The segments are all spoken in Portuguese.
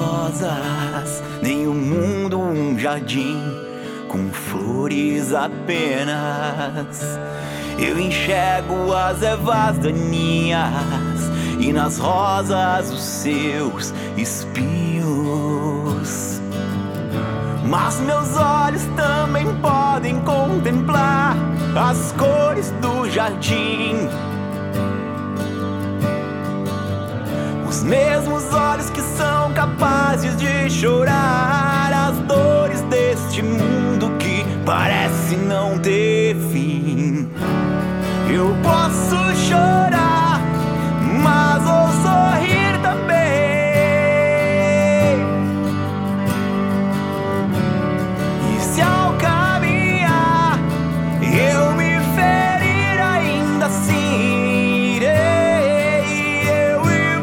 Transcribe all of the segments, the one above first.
rosas, nem o mundo um jardim com flores apenas. Eu enxergo as ervas daninhas e nas rosas os seus espinhos. Mas meus olhos também podem contemplar as cores do jardim. Os mesmos olhos que são capazes de chorar as dores deste mundo que parece não ter fim. Eu posso chorar, mas vou sorrir também. E se ao caminhar eu me ferir, ainda assim irei. Eu e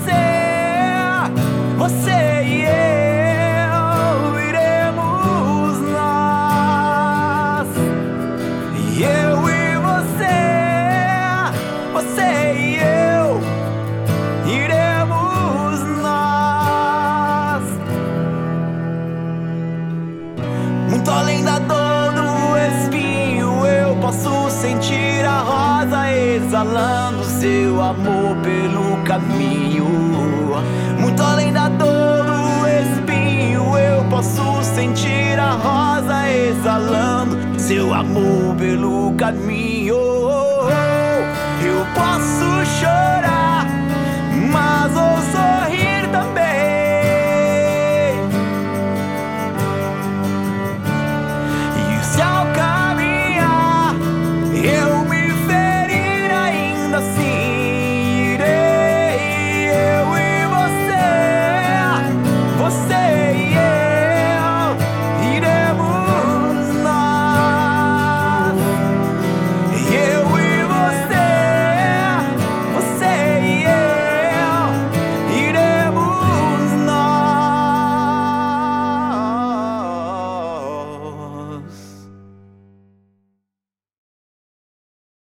você e eu, iremos nós. E eu e você e eu, iremos nós. Muito além da dor do espinho, eu posso sentir a rosa exalando seu amor pelo caminho. Muito além da dor do espinho, eu posso sentir a rosa exalando seu amor pelo caminho. Eu posso chorar,